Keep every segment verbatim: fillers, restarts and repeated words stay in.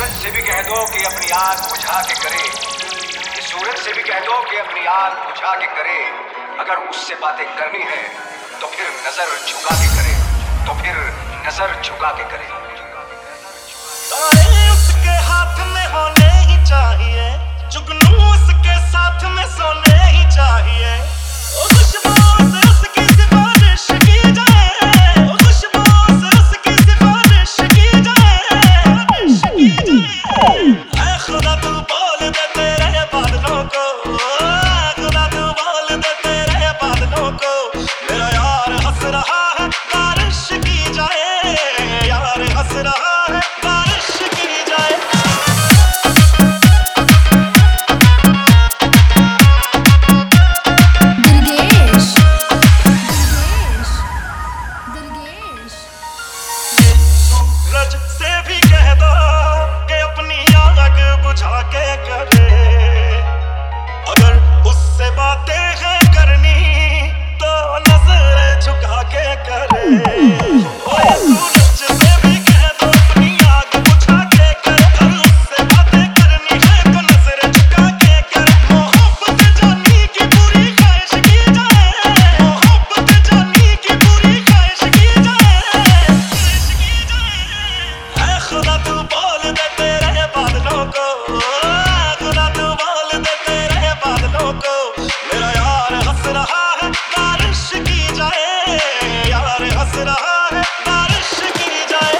सूरज से भी कह दो कि अपनी आग बुझा के करे, ये सूरज से भी कह दो कि अपनी आग बुझा के करे। अगर उससे बातें करनी है तो फिर नजर झुका के करे, तो फिर नजर झुका के करे। तारे उसके हाथ में होने ही चाहिए, जुगनू उसके साथ में सोने ही चाहिए। ओ खुशबू से उसकी सिफारिश की जाए, ओ खुशबू से उसकी सिफारिश की जाए, की जाए। ऐ खुदा तू बोल दे तेरे बादलों को, ऐ खुदा तू बोल दे तेरे बादलों को, मेरा यार हंस रहा है बारिश की जाए, यार हंस रहा है बारिश की जाए। दुर्गेश दुर्गेश ये सूरज से भी कह दो कि अपनी आग बुझा के करे, अगर उससे बातें हैं करनी तो नजर झुका के करे। ओए सूरज से भी कह दो अपनी आग बुझा के करे, अगर उससे बातें करनी है तो नजर झुका के करे। मोहब्बत जानी की पूरी ख्वाहिश की जाए, मोहब्बत जानी की पूरी ख्वाहिश की जाए, ख्वाहिश की जाए। ऐ खुदा तू बोल दे तेरे बादलों को, ऐ खुदा तू बोल दे तेरे बादलों को, मेरा यार हंस रहा है बारिश की जाए, यार हंस रहा है बारिश की जाए।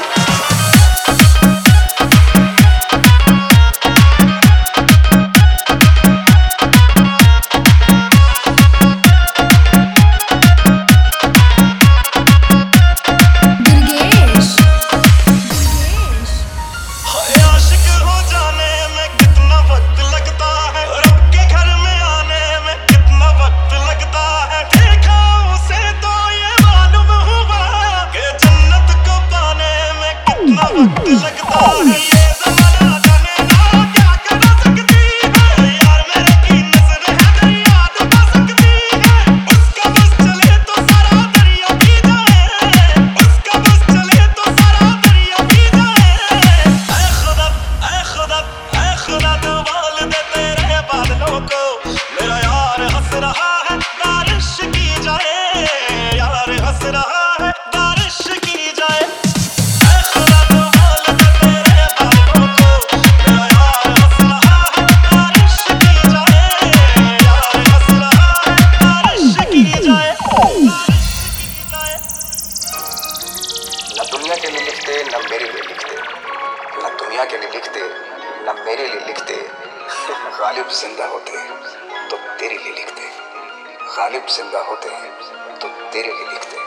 दुर्गेश दुर्गेश हाय आशिक हो जाने में कितना वक्त लगता है, रब के घर में आने में कितना वक्त लगता है। देखा उसे तो ये मालूम हुआ कि जन्नत को पाने में कितना वक्त लगता है। ये ज़माना जाने ना क्या कर सकती है, यार मेरे की नज़र है दरिया डुबा सकती है। उसका बस चले तो सारा दरिया पी जाए, उसका बस चले तो सारा दरिया पी जाए। ऐ खुदा ऐ खुदा ऐ खुदा तू बोल दे तेरे बादलों को, मेरा यार हंस रहा है बारिश की जाए, यार हंस रहा है बारिश की जाए। ऐ खुदा तू बोल दे तेरे बादलों को, मेरा यार हंस रहा है बारिश की जाए, यार हंस रहा है बारिश की जाए, बारिश की जाए। न दुनिया के लिए लिखते न मेरे लिए लिखते, न दुनिया के लिए लिखते न मेरे लिए लिखते। गालिब जिंदा होते हैं तो तेरे लिए लिखते, गालिब जिंदा होते हैं तो तेरे लिए लिखते।